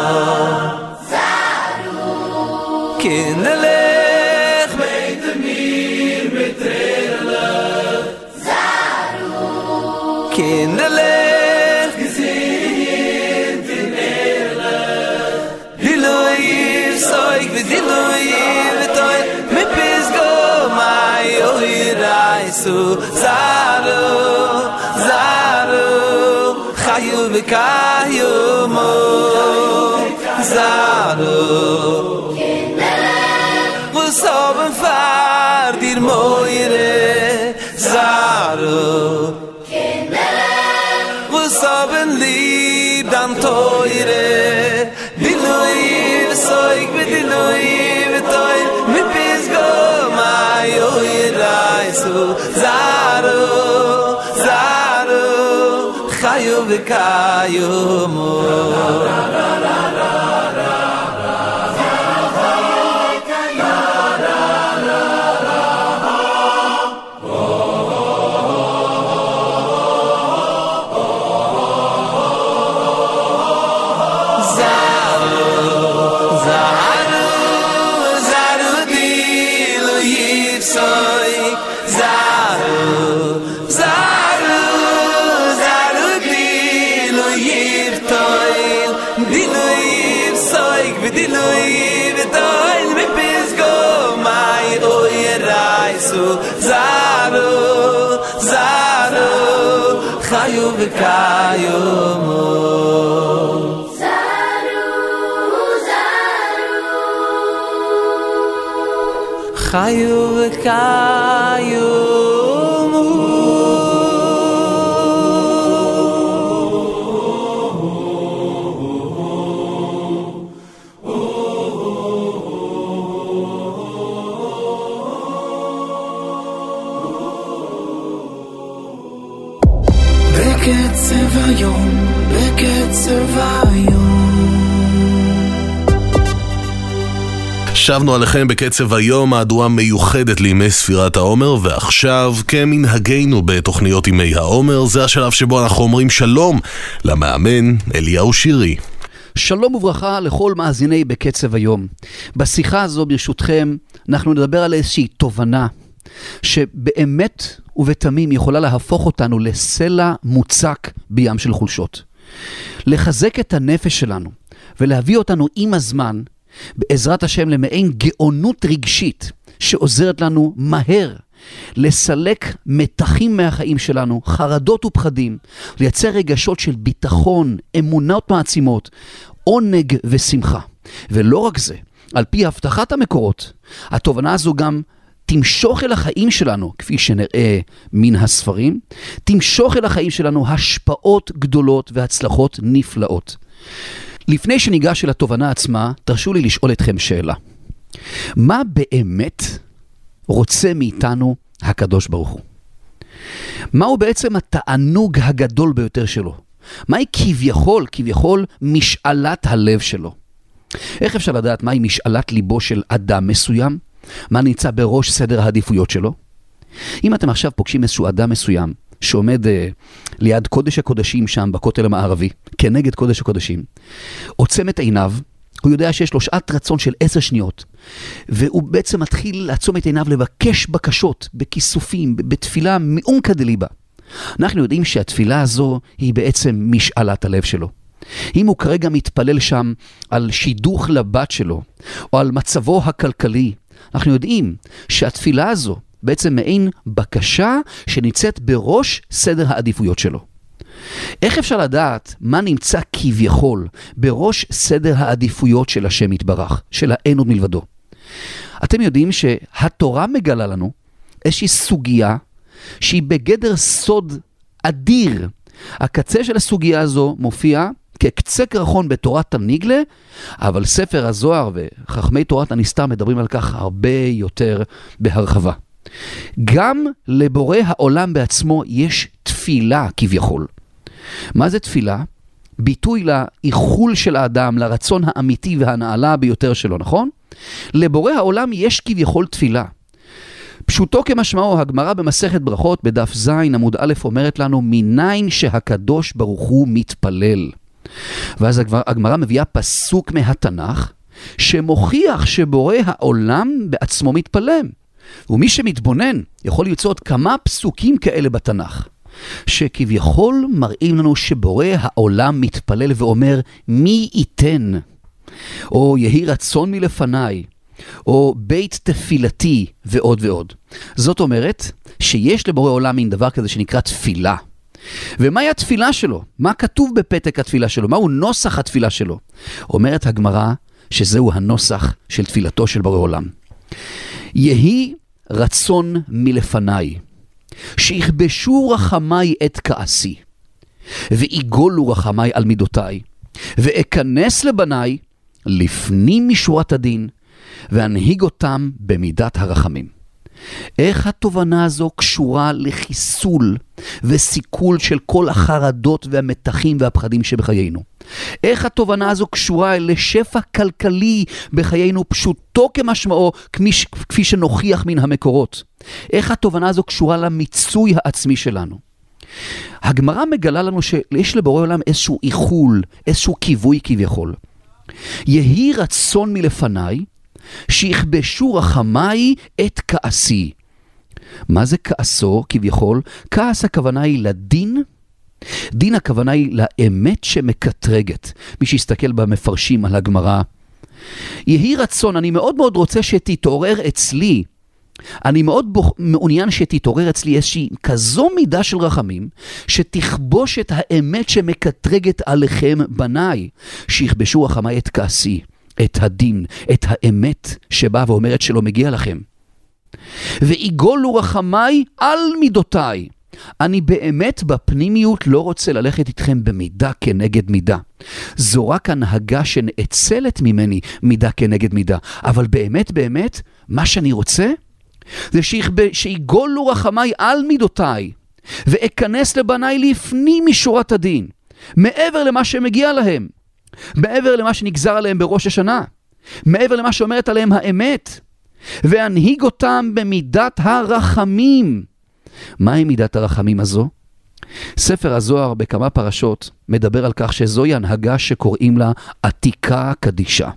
zaru kinelech meitemir betrelech zaru kinelech gesehen tinelech diloy soik diloy v'toy mi pizgo mai oiraisu zaru zaru chayu v'kayumu zaru v'sobem far dir moire zaru v'sobem lieb dan toire diloy v'soik v'diloy v'toy mi pizgo mai oiraisu zaru zaru chayu v'kayumu zaru zaru chayu v'kayumu zaru zaru חיו וקיומו. בקצב היום, בקצב היום. שבנו עליכם בקצב היום, מהדורה מיוחדת לימי ספירת העומר, ועכשיו כמנהגנו בתוכניות ימי העומר, זה השלב שבו אנחנו אומרים שלום למאמן אליהו שירי. שלום וברכה לכל מאזיני בקצב היום. בשיחה הזו ברשותכם אנחנו נדבר על איזושהי תובנה שבאמת ובתמים יכולה להפוך אותנו לסלע מוצק בים של חולשות. לחזק את הנפש שלנו ולהביא אותנו עם הזמן בעזרת השם למעין גאונות רגשית שעוזרת לנו מהר לסלק מתחים מהחיים שלנו, חרדות ופחדים, לייצר רגשות של ביטחון, אמונות מעצימות, עונג ושמחה. ולא רק זה, על פי הבטחת המקורות, התובנה הזו גם תמשוך אל החיים שלנו, כפי שנראה מן הספרים, תמשוך אל החיים שלנו השפעות גדולות והצלחות נפלאות. לפני שניגש אל התובנה עצמה, תרשו לי לשאול אתכם שאלה. מה באמת רוצה מאיתנו הקדוש ברוך הוא? מהו בעצם התענוג הגדול ביותר שלו? מהי כביכול, כביכול משאלת הלב שלו? איך אפשר לדעת מהי משאלת ליבו של אדם מסוים? מה נמצא בראש סדר העדיפויות שלו? אם אתם עכשיו פוגשים איזשהו אדם מסוים שעומד uh, ליד קודש הקודשים שם בכותל המערבי, כנגד קודש הקודשים, עוצם את עיניו, הוא יודע שיש לו שעת רצון של עשר שניות, והוא בעצם מתחיל לעצום את עיניו לבקש בקשות, בכיסופים, בתפילה מעומקא דליבא. אנחנו יודעים שהתפילה הזו היא בעצם משאלת הלב שלו. אם הוא כרגע מתפלל שם על שידוך לבת שלו, או על מצבו הכלכלי, אנחנו יודעים שהתפילה הזו בעצם מעין בקשה שנמצאת בראש סדר העדיפויות שלו. איך אפשר לדעת מה נמצא כביכול בראש סדר העדיפויות של השם יתברך, של האין עוד מלבדו? אתם יודעים שהתורה מגלה לנו איזושהי סוגיה שהיא בגדר סוד אדיר. הקצה של הסוגיה הזו מופיע כקצה קרחון בתורת הניגלה, אבל ספר הזוהר וחכמי תורת הנסתר מדברים על כך הרבה יותר בהרחבה. גם לבורא העולם בעצמו יש תפילה כביכול. מה זה תפילה? ביטוי לאיחול של האדם, לרצון האמיתי והנעלה ביותר שלו, נכון? לבורא העולם יש כביכול תפילה. פשוטו כמשמעו, הגמרא במסכת ברכות בדף ז' עמוד א' אומרת לנו מניין שהקדוש ברוך הוא מתפלל. ואז הגמרא מביאה פסוק מהתנ"ך שמוכיח שבורא העולם בעצמו מתפלל. ומי שמתבונן יכול למצוא עוד כמה פסוקים כאלה בתנ"ך, שכביכול מראים לנו שבורא העולם מתפלל ואומר מי ייתן, או יהי רצון מלפניי, או בית תפילתי ועוד ועוד. זאת אומרת שיש לבורא עולם מין דבר כזה שנקרא תפילה. ומהי התפילה שלו? מה כתוב בפתק התפילה שלו? מהו נוסח התפילה שלו? אומרת הגמרא שזהו הנוסח של תפילתו של בורא עולם. יהי רצון מלפניי, שיכבשו רחמי את כעסי, ואיגולו רחמי על מידותיי, ואכנס לבניי לפנים משורת הדין, ואנהיג אותם במידת הרחמים. איך התובנה הזו קשורה לחיסול וסיכול של כל החרדות והמתחים והפחדים שבחיינו? איך התובנה הזו קשורה לשפע כלכלי בחיינו פשוטו כמשמעו, כפי שנוכיח מן המקורות? איך התובנה הזו קשורה למיצוי העצמי שלנו? הגמרא מגלה לנו שיש לבורא עולם איזשהו איחול, איזשהו כיווי כביכול. יהי רצון מלפניי, שיכבשו רחמי את כעסי. מה זה כעסו כביכול? כעס הכוונה היא לדין, דין הכוונה היא לאמת שמקטרגת. מי שיסתכל במפרשים על הגמרא, יהי רצון, אני מאוד מאוד רוצה שתתעורר אצלי, אני מאוד מעוניין שתתעורר אצלי איזושהי כזו מידה של רחמים, שתכבוש את האמת שמקטרגת עליכם בניי, שיכבשו רחמי את כעסי, את הדין, את האמת שבאה ואומרת שלא מגיע לכם. ויגולו רחמי על מידותיי. אני באמת בפנימיות לא רוצה ללכת איתכם במידה כנגד מידה. זו רק הנהגה שנאצלת ממני מידה כנגד מידה. אבל באמת באמת, מה שאני רוצה, זה שיגולו רחמי על מידותיי, ואכנס לבניי לפנים משורת הדין, מעבר למה שמגיע להם, מעבר למה שנגזר עליהם בראש השנה, מעבר למה שאומרת עליהם האמת, ואנהיג אותם במידת הרחמים. מהי מידת הרחמים הזו? ספר הזוהר בכמה פרשות מדבר על כך שזוהי הנהגה שקוראים לה עתיקה קדישה.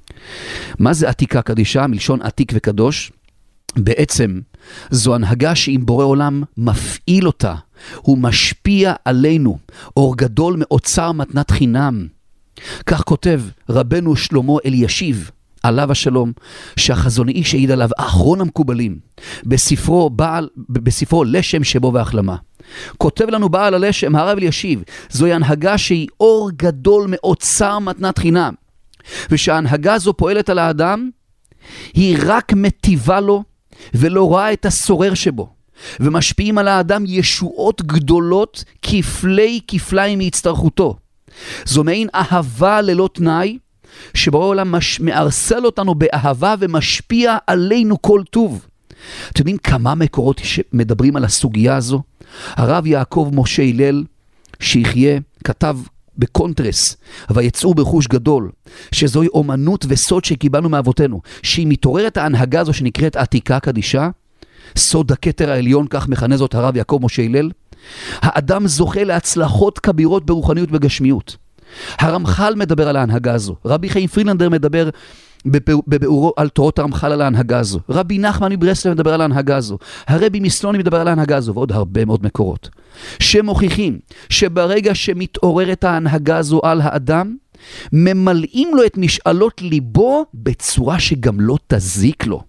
מה זה עתיקה קדישה? מלשון עתיק וקדוש. בעצם זו הנהגה שאם בורא עולם מפעיל אותה, הוא משפיע עלינו, אור גדול מאוצר מתנת חינם. כך כותב רבנו שלמה אלישיב, עליו השלום, שהחזון איש העיד עליו אחרון המקובלים, בספרו, בעל, בספרו לשם שבו והחלמה. כותב לנו בעל הלשם, הרב אלישיב, זוהי הנהגה שהיא אור גדול מאוצר מתנת חינם, ושההנהגה הזו פועלת על האדם, היא רק מטיבה לו, ולא רואה את הסורר שבו, ומשפיעים על האדם ישועות גדולות כפלי כפליים מהצטרכותו. זו מעין אהבה ללא תנאי, שבו העולם מש... מארסל אותנו באהבה ומשפיע עלינו כל טוב. אתם יודעים כמה מקורות שמדברים על הסוגיה הזו? הרב יעקב משה הלל שיחיה כתב בקונטרס, ויצאו בחוש גדול, שזוהי אומנות וסוד שקיבלנו מאבותינו, שהיא מתעוררת ההנהגה הזו שנקראת עתיקה קדישה, סוד הכתר העליון, כך מכנה זאת הרב יעקב משה הלל. האדם זוכה להצלחות כבירות ברוחניות ובגשמיות. הרמח"ל מדבר על ההנהגה הזו, רבי חיים פרילנדר מדבר בביאורו על תורות הרמח"ל על ההנהגה הזו, רבי נחמן מברסלב מדבר על ההנהגה הזו, הרבי מסלוני מדבר על ההנהגה הזו, ועוד הרבה מאוד מקורות שמוכיחים שברגע שמתעוררת ההנהגה הזו על האדם, ממלאים לו את משאלות ליבו בצורה שגם לא תזיק לו.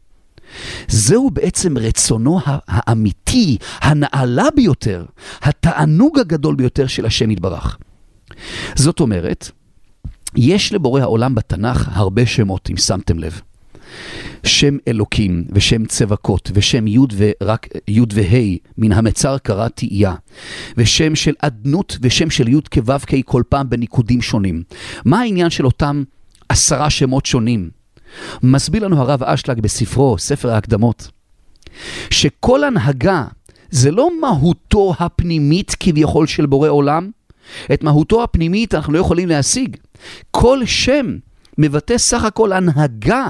זהו בעצם רצונו האמיתי, הנעלה ביותר, התענוג הגדול ביותר של השם יתברך. זאת אומרת, יש לבורא העולם בתנ"ך הרבה שמות, אם שמתם לב. שם אלוקים ושם צבקות ושם י' ורק י' וה' מן המצר קראתי יה, ושם של עדנות ושם של י' כו' כ' כל פעם בניקודים שונים. מה העניין של אותם עשרה שמות שונים? מסביר לנו הרב אשלג בספרו, ספר ההקדמות, שכל הנהגה זה לא מהותו הפנימית כביכול של בורא עולם, את מהותו הפנימית אנחנו לא יכולים להשיג. כל שם מבטא סך הכל הנהגה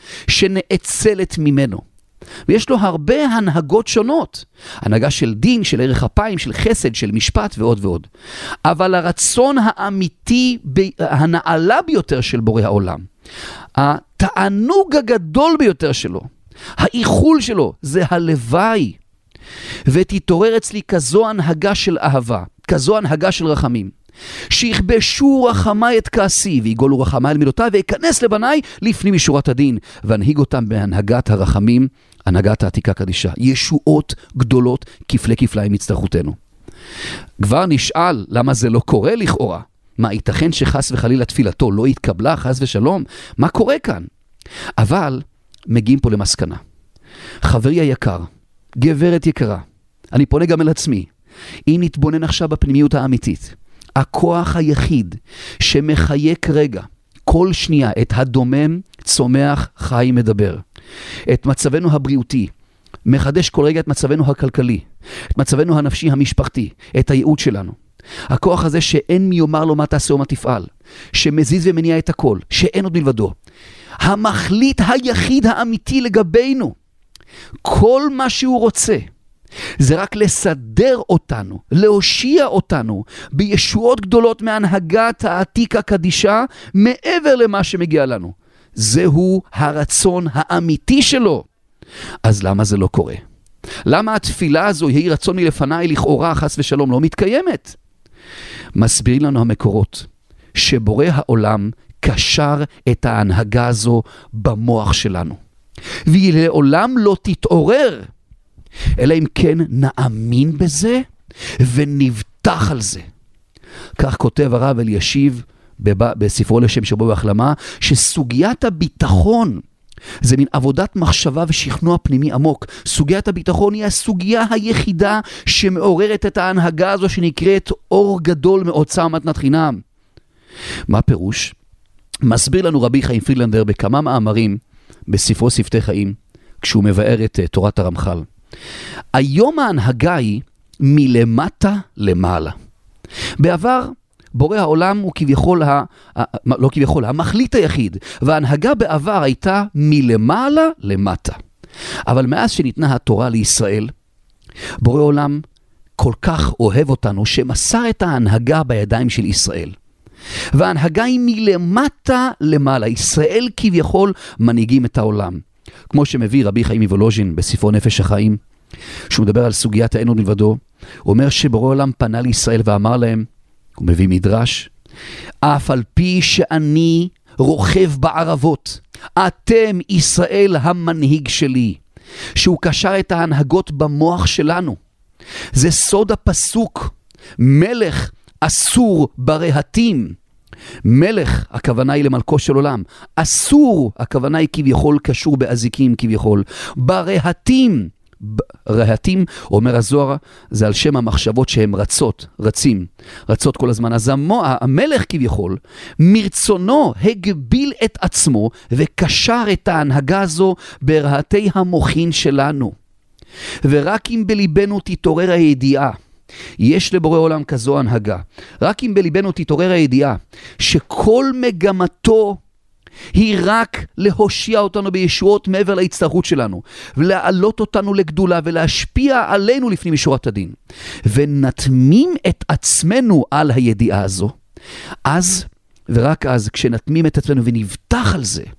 שנאצלת ממנו. ויש לו הרבה הנהגות שונות. הנהגה של דין, של ערך אפיים, של חסד, של משפט ועוד ועוד. אבל הרצון האמיתי, הנעלה ביותר של בורא העולם, התענוג הגדול ביותר שלו, האיחול שלו, זה הלוואי. ותתעורר אצלי כזו הנהגה של אהבה, כזו הנהגה של רחמים, שיכבשו רחמי את כעסי, ויגולו רחמי על מידותיי, ויכנס לבניי לפנים משורת הדין, והנהיג אותם בהנהגת הרחמים, הנהגת העתיקה קדישה. ישועות גדולות כפלי כפליים מצטרכותנו. כבר נשאל למה זה לא קורה לכאורה. מה, ייתכן שחס וחלילה תפילתו לא התקבלה, חס ושלום? מה קורה כאן? אבל מגיעים פה למסקנה. חברי היקר, גברת יקרה, אני פונה גם אל עצמי. אם נתבונן עכשיו בפנימיות האמיתית, הכוח היחיד שמחייק רגע, כל שנייה, את הדומם, צומח, חי, מדבר. את מצבנו הבריאותי, מחדש כל רגע את מצבנו הכלכלי, את מצבנו הנפשי המשפחתי, את הייעוד שלנו. הכוח הזה שאין מי יאמר לו מה תעשה ומה תפעל, שמזיז ומניע את הכל, שאין עוד מלבדו. המחליט היחיד האמיתי לגבינו, כל מה שהוא רוצה, זה רק לסדר אותנו, להושיע אותנו בישועות גדולות מהנהגת העתיקה קדישה, מעבר למה שמגיע לנו. זהו הרצון האמיתי שלו. אז למה זה לא קורה? למה התפילה הזו, היא רצון מלפניי לכאורה חס ושלום, לא מתקיימת? מסביר לנו המקורות שבורא העולם קשר את ההנהגה הזו במוח שלנו, והיא לעולם לא תתעורר, אלא אם כן נאמין בזה ונבטח על זה. כך כותב הרב אלישיב בספרו לשם שבו והחלמה, שסוגיית הביטחון זה מין עבודת מחשבה ושכנוע פנימי עמוק. סוגיית הביטחון היא הסוגיה היחידה שמעוררת את ההנהגה הזו שנקראת אור גדול מאוצר מתנת חינם. מה פירוש? מסביר לנו רבי חיים פרידלנדר בכמה מאמרים בספרו שפתי חיים, כשהוא מבאר את תורת הרמח"ל. היום ההנהגה היא מלמטה למעלה. בעבר בורא העולם הוא כביכול, ה, ה, לא כביכול, המחליט היחיד, וההנהגה בעבר הייתה מלמעלה למטה. אבל מאז שניתנה התורה לישראל, בורא עולם כל כך אוהב אותנו שמסר את ההנהגה בידיים של ישראל. וההנהגה היא מלמטה למעלה. ישראל כביכול מנהיגים את העולם. כמו שמביא רבי חיים מוולוז'ין בספרו נפש החיים, שהוא מדבר על סוגיית האין עוד מלבדו, הוא אומר שבורא עולם פנה לישראל ואמר להם, הוא מביא מדרש, אף על פי שאני רוכב בערבות, אתם ישראל המנהיג שלי, שהוא קשר את ההנהגות במוח שלנו. זה סוד הפסוק, מלך אסור ברהטים. מלך, הכוונה היא למלכו של עולם. אסור, הכוונה היא כביכול קשור באזיקים כביכול. ברהטים, רהטים, אומר הזוהר, זה על שם המחשבות שהם רצות, רצים, רצות כל הזמן. אז המלך כביכול, מרצונו הגביל את עצמו וקשר את ההנהגה הזו ברהטי המוחין שלנו. ורק אם בליבנו תתעורר הידיעה, יש לבורא עולם כזו הנהגה, רק אם בליבנו תתעורר הידיעה שכל מגמתו היא רק להושיע אותנו בישועות מעבר להצטרכות שלנו, ולהעלות אותנו לגדולה ולהשפיע עלינו לפנים משורת הדין, ונתמים את עצמנו על הידיעה הזו, אז ורק אז כשנתמים את עצמנו ונבטח על זה,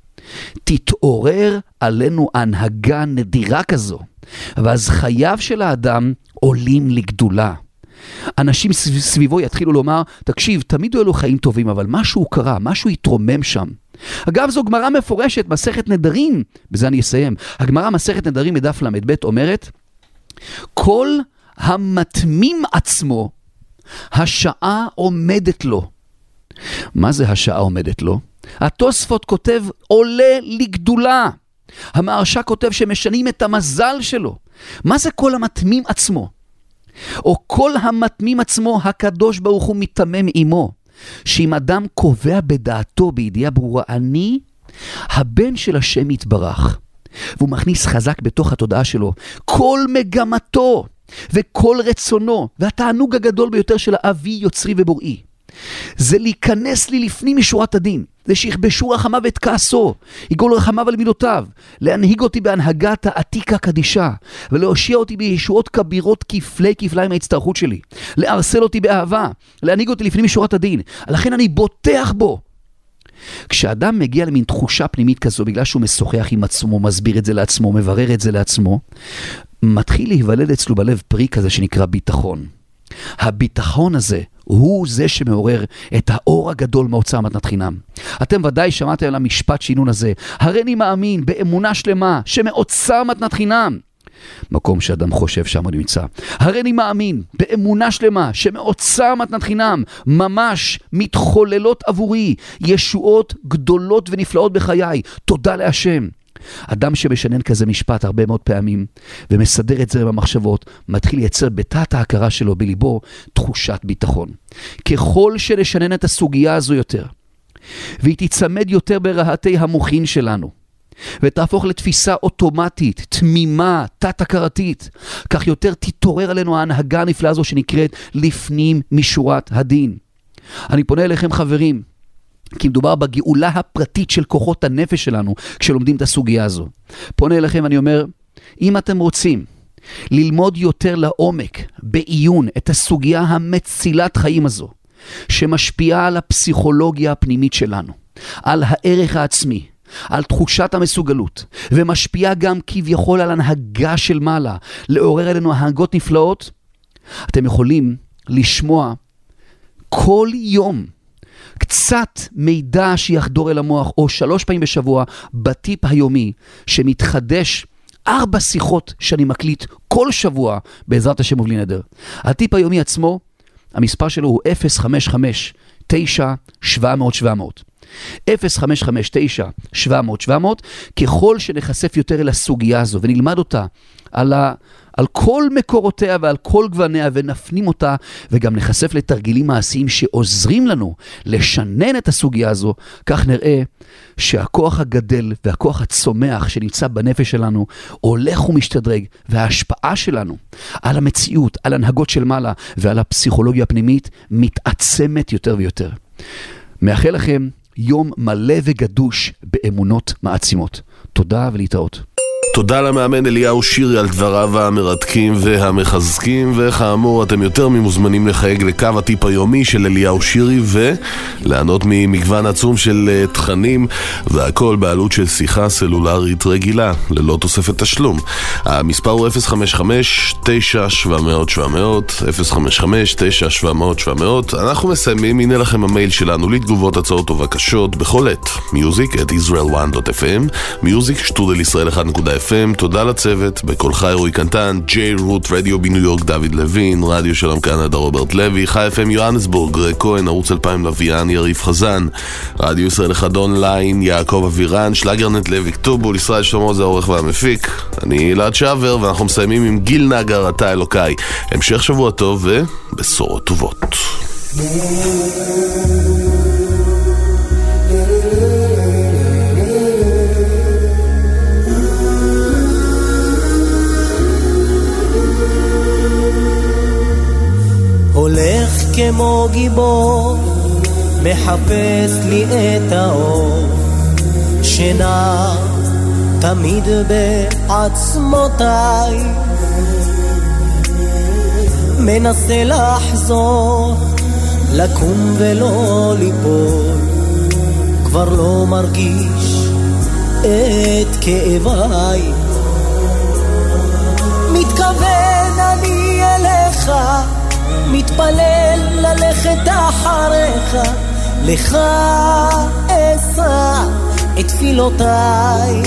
תתעורר עלינו הנהגה נדירה כזו, ואז חייו של האדם עולים לגדולה. אנשים סביבו יתחילו לומר, תקשיב, תמיד היו לו חיים טובים, אבל משהו קרה, משהו יתרומם שם. אגב, זו גמרא מפורשת, מסכת נדרים, בזה אני אסיים. הגמרא מסכת נדרים בדף למד ב' אומרת, כל המתמים עצמו, השעה עומדת לו. מה זה השעה עומדת לו? התוספות כותב, עולה לגדולה. המהרש"א כותב שמשנים את המזל שלו. מה זה כל המתמים עצמו? או כל המתמים עצמו, הקדוש ברוך הוא מתמם עמו. שאם אדם קובע בדעתו בידיעה ברורה, אני הבן של השם יתברך, והוא מכניס חזק בתוך התודעה שלו כל מגמתו וכל רצונו, והתענוג הגדול ביותר של האבי יוצרי ובוראי זה להיכנס לי לפנים משורת הדין, זה שיכבשו רחמיו את כעסו, יגאלו רחמיו על מילותיו, להנהיג אותי בהנהגת העתיקה קדישה, ולהושיע אותי בישועות כבירות כפלי כפליים מההצטרכות שלי, לארסל אותי באהבה, להנהיג אותי לפנים משורת הדין. לכן אני בוטח בו. כשאדם מגיע למין תחושה פנימית כזו, בגלל שהוא משוחח עם עצמו, מסביר את זה לעצמו, מברר את זה לעצמו, מתחיל להיוולד אצלו בלב פרי כזה שנקרא ביטחון. הביטחון הזה הוא זה שמעורר את האור הגדול מאוצר מתנת חינם. אתם ודאי שמעתם על המשפט שינון הזה, הרי אני מאמין באמונה שלמה שמאוצר מתנת חינם. מקום שאדם חושב שם הוא נמצא. הרי אני מאמין באמונה שלמה שמאוצר מתנת חינם ממש מתחוללות עבורי ישועות גדולות ונפלאות בחיי. תודה להשם. אדם שמשנן כזה משפט הרבה מאוד פעמים ומסדר את זה במחשבות, מתחיל לייצר בתת ההכרה שלו בליבו תחושת ביטחון. ככל שנשנן את הסוגיה הזו יותר והיא תצמד יותר ברהטי המוחין שלנו ותהפוך לתפיסה אוטומטית, תמימה, תת-הכרתית, כך יותר תתעורר עלינו ההנהגה הנפלאה הזו שנקראת לפנים משורת הדין. אני פונה אליכם חברים, כי מדובר בגאולה הפרטית של כוחות הנפש שלנו כשלומדים את הסוגיה הזו. פונה אליכם, אני אומר, אם אתם רוצים ללמוד יותר לעומק, בעיון, את הסוגיה המצילת חיים הזו, שמשפיעה על הפסיכולוגיה הפנימית שלנו, על הערך העצמי, על תחושת המסוגלות, ומשפיעה גם כביכול על הנהגה של מעלה, לעורר עלינו הנהגות נפלאות, אתם יכולים לשמוע כל יום קצת מידע שיחדור אל המוח, או שלוש פעמים בשבוע, בטיפ היומי, שמתחדש ארבע שיחות שאני מקליט כל שבוע, בעזרת השם ובלי נדר. הטיפ היומי עצמו, המספר שלו הוא אפס חמש חמש תשע שבע מאות שבע מאות. אפס חמש חמש תשע שבע מאות שבע מאות. ככל שנחשף יותר אל הסוגיה הזו ונלמד אותה על, ה, על כל מקורותיה ועל כל גווניה ונפנים אותה, וגם נחשף לתרגילים מעשיים שעוזרים לנו לשנן את הסוגיה הזו, כך נראה שהכוח הגדל והכוח הצומח שנמצא בנפש שלנו הולך ומשתדרג, וההשפעה שלנו על המציאות, על הנהגות של מעלה ועל הפסיכולוגיה הפנימית מתעצמת יותר ויותר. מאחל לכם יום מלא וגדוש באמונות מעצימות. תודה ולהתראות. תודה למאמן אליהו שירי על דבריו המרתקים והמחזקים, וכאמור אתם יותר ממוזמנים לחייג לקו הטיפ היומי של אליהו שירי ולענות ממגוון עצום של תכנים, והכל בעלות של שיחה סלולרית רגילה ללא תוספת תשלום. המספר הוא אפס חמש חמש תשע שבע מאות שבע מאות, אפס חמש חמש תשע שבע מאות שבע מאות. אנחנו מסיימים, הנה לכם המייל שלנו לתגובות, הצעות ובקשות בכל עת, music at israel one dot f m, music שטרודל ישראל אחת נקודה אף אם. תודה לצוות, בכל חי רוי קנטן, ג'יי רוט רדיו בניו יורק דוד לוין, רדיו שלום קנדה רוברט לוי, חי אף אם יואנסבורג גרג כהן, ערוץ אלפיים לוויין יריב חזן, רדיו ישראל אחד אונליין יעקב אבירן, שלגרנט לוי כתובול, ישראל שלמה זה העורך והמפיק, אני אלעד שעבר, ואנחנו מסיימים עם גיל נגר אתה אלוקיי. המשך שבוע טוב ובשורות טובות. הולך כמו גיבור, מחפש לי את האור, שינה תמיד בעצמותיי, מנסה לחזור, לקום ולא ליפול, כבר לא מרגיש את כאביי, מתכוון אני אליך, מתפלל ללכת אחריך, לך אשא את תפילותיי,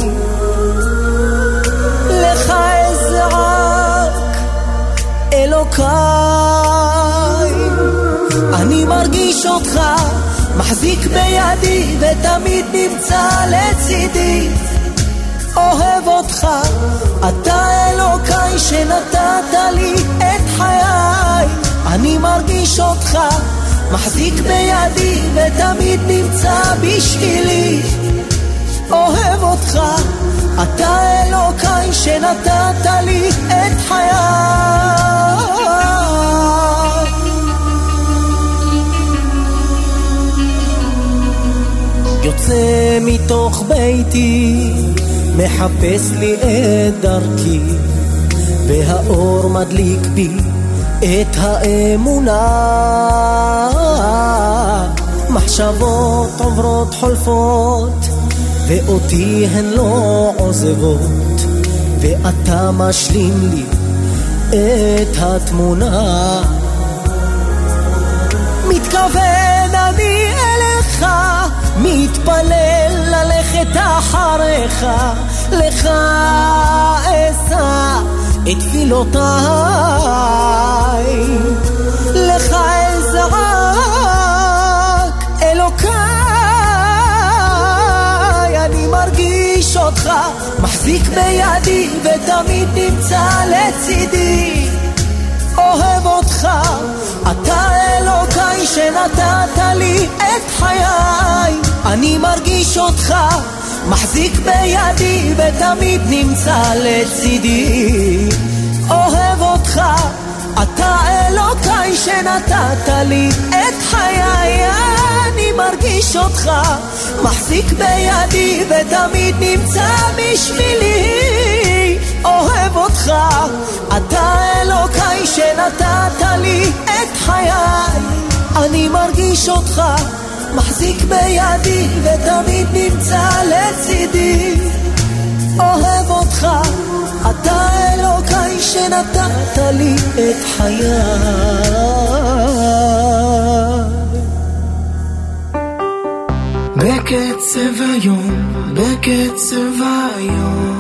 לך אזעק אלוקיי, אני מרגיש אותך מחזיק בידי ותמיד נמצא לצידי, אוהב אותך אתה אלוקיי שנתת לי את חיי, אני מרגיש אותך מחזיק בידי ותמיד נמצא בשבילי, אוהב אותך אתה אלוקיי שנתת לי את חיי. יוצא מתוך ביתי, מחפש לי את דרכי, והאור מדליק בי את האמונה, מחשבות עוברות חולפות ואותי הן לא עוזבות, ואתה משלים לי את התמונה, מתכוון אני אליך, מתפלל ללכת אחריך, לך אשא את תפילותיי, לך אזעק אלוקיי, אני מרגיש אותך מחזיק בידי ותמיד נמצא לצידי, אוהב אותך אתה אלוקיי שנתת לי את חיי, אני מרגיש אותך מחזיק בידי ותמיד נמצא לצידי, אוהב אותך אתה אלוקיי שנתת לי את חיי, אני מרגיש אותך מחזיק בידי ותמיד נמצא בשבילי, אוהב אותך אתה אלוקיי שנתת לי את חיי, אני מרגיש אותך מחזיק בידי ותמיד נמצא לצידי, אוהב אותך אתה אלוקיי שנתת לי את חיי. בקצב היום, בקצב היום